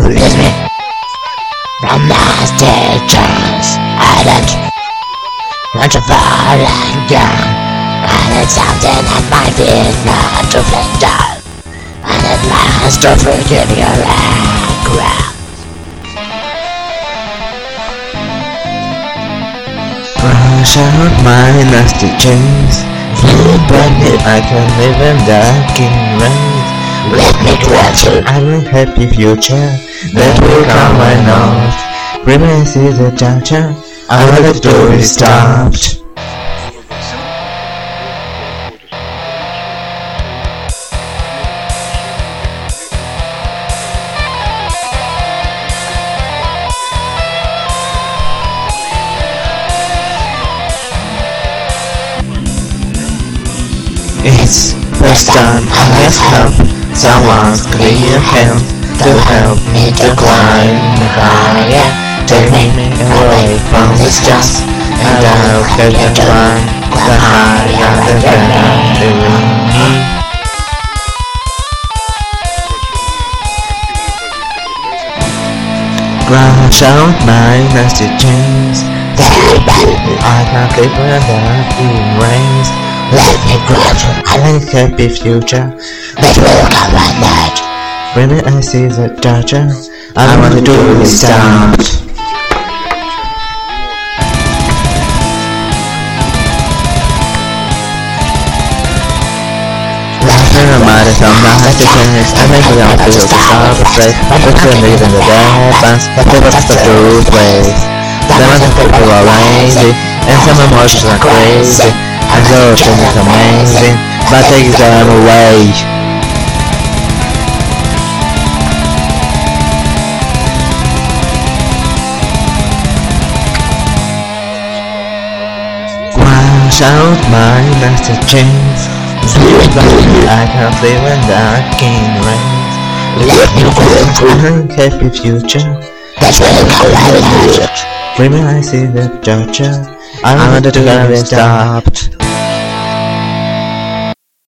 Release me from Master Jones Island. Want to fall and young, and it's something that might be not to fling down, and at last to forgive your background. Brush out my nasty chains. But I can live in dark rains. Let me grant you I will happy future that will come my north. Remains is a juncture, I will the door is stopped. It's first time I have helped someone's clear hand to help me to climb higher, take me away from this dust, and I'll get the climb the higher the better doing me. Brush out my nasty chains. I can't live when the rains. Let me grant you I like happy future that will come at night. when I see the danger. I want to do is stopped. I'm mad at some nice chance. I make me on feel to stop a place. I'm between me and the dead bands. They were the truth ways. Some of the people are lazy, and some emotions are crazy. And those things are amazing, but take them away. Wash out my nasty chains. I can't live in dark rains. Let me grant you I happy future that will come at night. when I see the danger. I want to get stopped.